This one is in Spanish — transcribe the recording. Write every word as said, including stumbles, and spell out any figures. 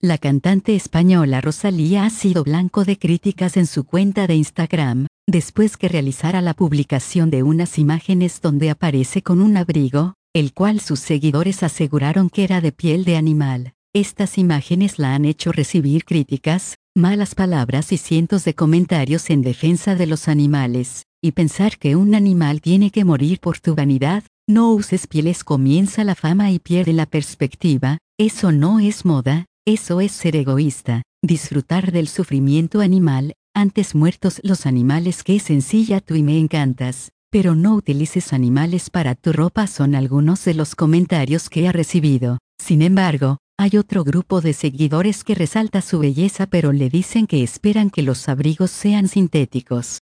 La cantante española Rosalía ha sido blanco de críticas en su cuenta de Instagram, después que realizara la publicación de unas imágenes donde aparece con un abrigo, el cual sus seguidores aseguraron que era de piel de animal. Estas imágenes la han hecho recibir críticas, malas palabras y cientos de comentarios en defensa de los animales, y pensar que un animal tiene que morir por tu vanidad. No uses pieles, comienza la fama y pierde la perspectiva, eso no es moda. Eso es ser egoísta, disfrutar del sufrimiento animal, antes muertos los animales. Qué sencilla tú y me encantas, pero no utilices animales para tu ropa, son algunos de los comentarios que ha recibido. Sin embargo, hay otro grupo de seguidores que resalta su belleza pero le dicen que esperan que los abrigos sean sintéticos.